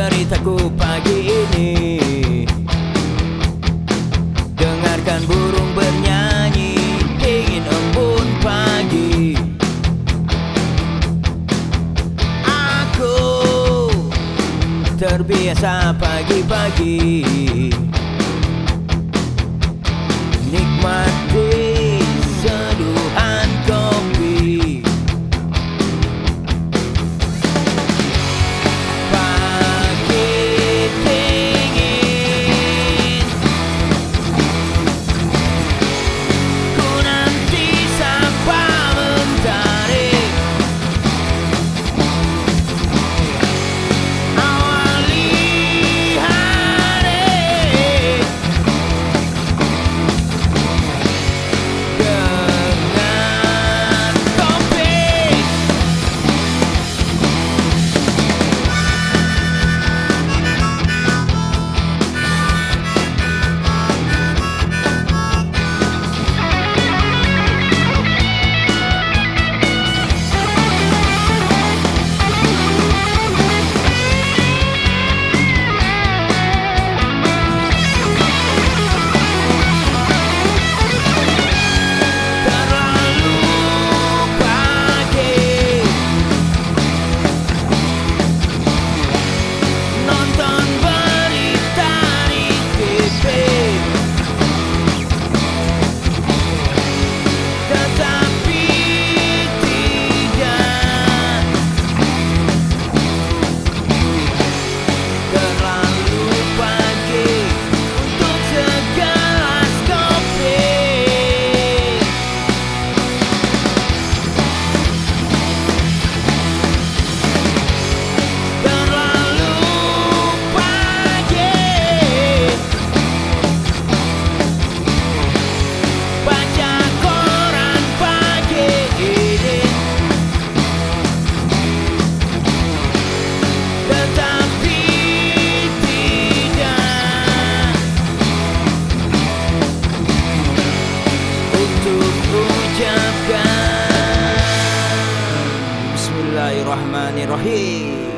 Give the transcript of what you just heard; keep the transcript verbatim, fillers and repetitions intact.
ceritaku pagi ini. Dengarkan burung bernyanyi, dingin embun pagi. Aku terbiasa pagi-pagi nikmati seduhan kopi. Pagi dingin, ku nanti sapa mentari. Awali hari dengan kopi. Terlalu pagi nonton berita di T V, tetapi tidak terlalu pagi untuk segelas kopi. Terlalu pagi baca koran pagi ini, tetapi tidak untuk ucapkan Bismillahirrahmanirrahim.